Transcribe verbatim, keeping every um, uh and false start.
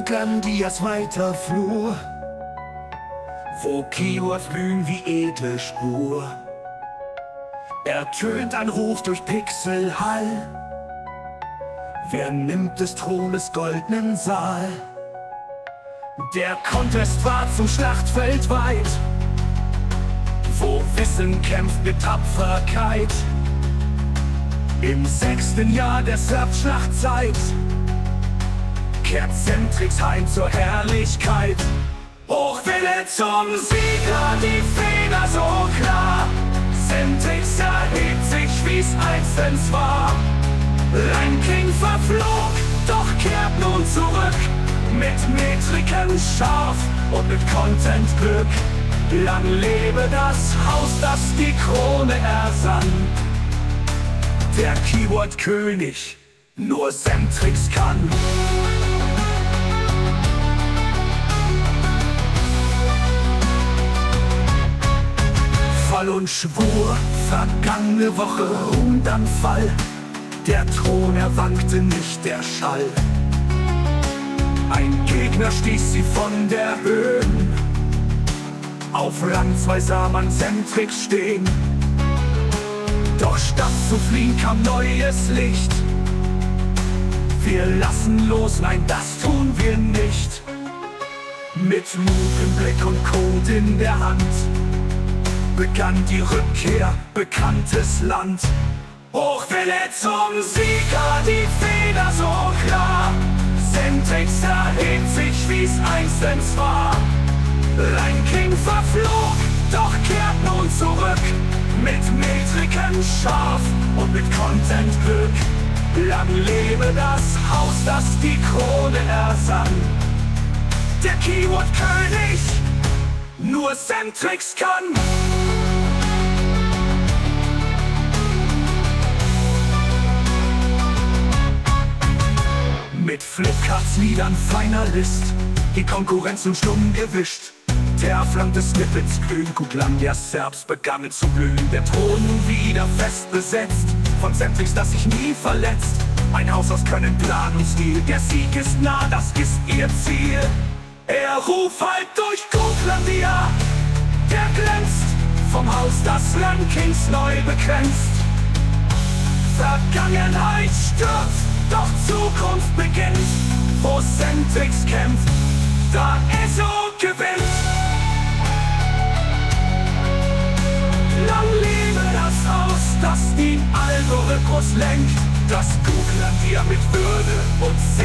Glandias weiter Flur, wo Keywords blühen wie edle Spur. Ertönt ein Ruf durch Pixelhall: wer nimmt des Thrones goldnen Saal? Der Contest war zum Schlachtfeld weit, wo Wissen kämpft mit Tapferkeit. Im sechsten Jahr der Surf-Schlachtzeit kehrt Centrix heim zur Herrlichkeit. Hochwille zum Sieger, die Feder so klar. Centrix erhebt sich, wie's einstens war. Ranking verflog, doch kehrt nun zurück. Mit Metriken scharf und mit Content Glück. Lang lebe das Haus, das die Krone ersann. Der Keyword-König nur Centrix kann. Fall und Schwur, vergangene Woche und dann Fall. Der Thron erwankte nicht, der Schall. Ein Gegner stieß sie von der Höhen. Auf Rang zwei sah man Centrix stehen. Doch statt zu fliehen kam neues Licht. Wir lassen los, nein, das tun wir nicht. Mit Mut im Blick und Code in der Hand begann die Rückkehr, bekanntes Land. Hochwille zum Sieger, die Feder so klar. Centrix erhebt sich, wie's einstens war. Ranking verflog, doch kehrt nun zurück. Mit Metriken scharf und mit Content Glück. Lang lebe das Haus, das die Krone ersann. Der Keyword-König nur Centrix kann. Mit Flipcards Liedern feiner List, die Konkurrenz nun stumm gewischt. Der Flank des Snippets glühen, Glandias Serbs begannen zu blühen. Der Thron nun wieder fest besetzt, von Centrix, das sich nie verletzt. Ein Haus aus Können, Plan und Stil, der Sieg ist nah, das ist ihr Ziel. Er ruft halt durch Glandia, der glänzt, vom Haus, das Rankings neu begrenzt. Vergangenheit stürzt, doch Zukunft beginnt. Wo Centrix kämpft, da Esso gewinnt. Lang lebe das Haus, das den Algorithmus lenkt, das Glandia mit Würde und